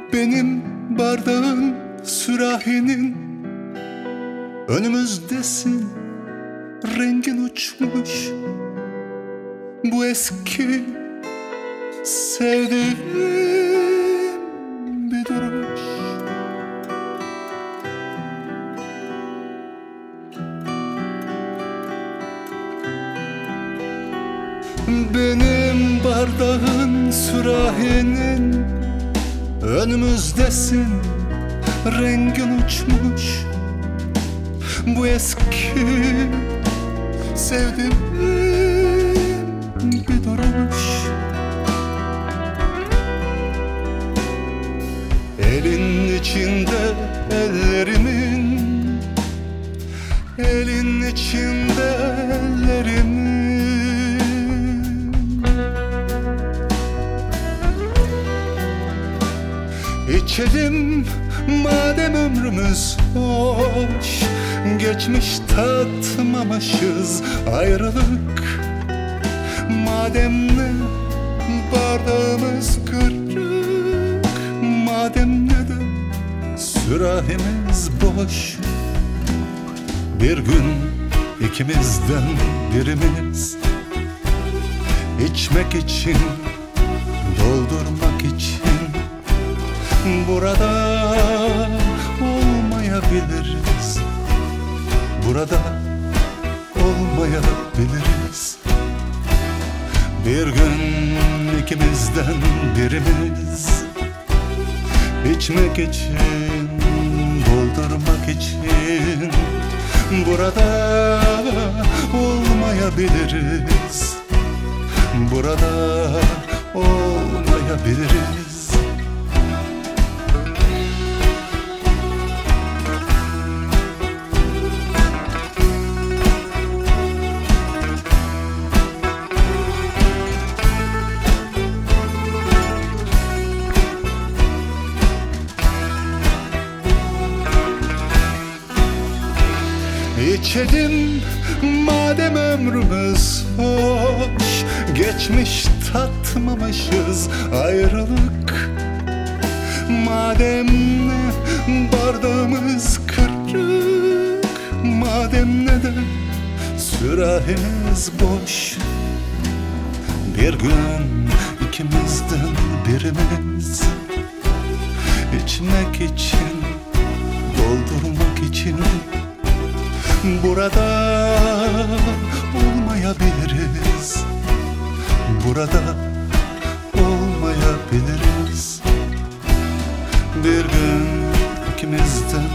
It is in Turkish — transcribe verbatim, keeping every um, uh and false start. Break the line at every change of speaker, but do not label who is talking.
Benim bardağın, sürahinin önümüzdesin, rengin uçmuş. Bu eski sevdiğim bir duruş. Benim bardağın, sürahinin önümüzdesin, rengin uçmuş. Bu eski sevdiğim bir duruş. Elin içinde ellerimin, elin içinde ellerimin. İçelim madem ömrümüz hoş, geçmiş tatmamışız ayrılık. Madem ne bardağımız kırık, madem ne de sürahimiz boş. Bir gün ikimizden birimiz içmek için, doldurmak için burada olmayabiliriz. Burada olmayabiliriz. Bir gün ikimizden birimiz içmek için, doldurmak için burada olmayabiliriz. Burada olmayabiliriz. İçelim madem ömrümüz hoş, geçmiş tatmamışız ayrılık. Madem bardağımız kırık, madem ne de sürahimiz boş. Bir gün ikimizden birimiz içmek için, doldurmak için burada olmayabiliriz. Burada olmayabiliriz. Bir gün ikimizden